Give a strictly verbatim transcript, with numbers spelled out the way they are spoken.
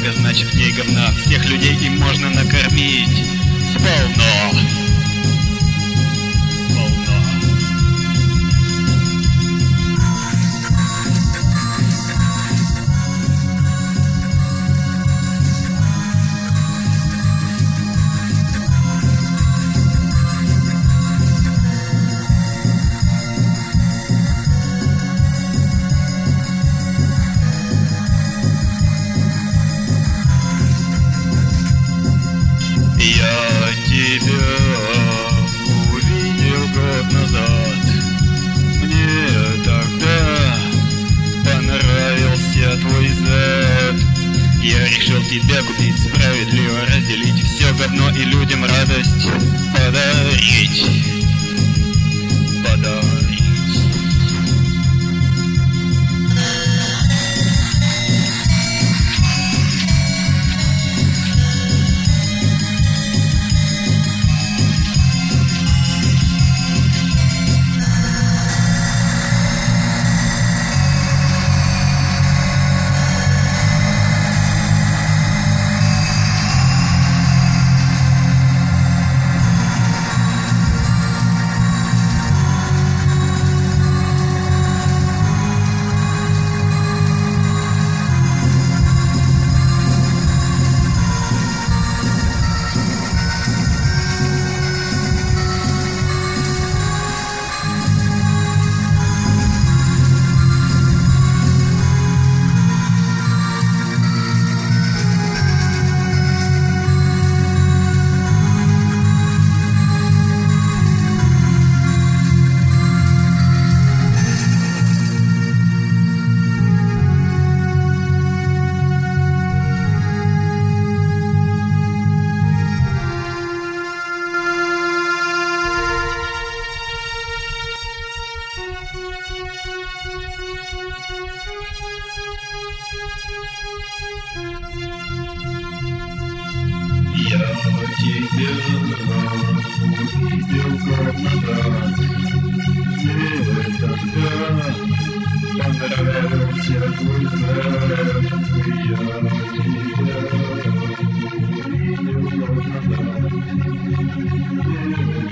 Водка, значит в ней говна. Всех людей им можно накормить сполна. Сполна. Я тебя увидел год назад. Мне тогда понравился твой зад. Я решил тебя купить, справедливо разделить все говно и людям радость подарить. Подарить. Я тебя увидел год назад. Мне тогда понравился твой зад. Я тебя увидел год назад.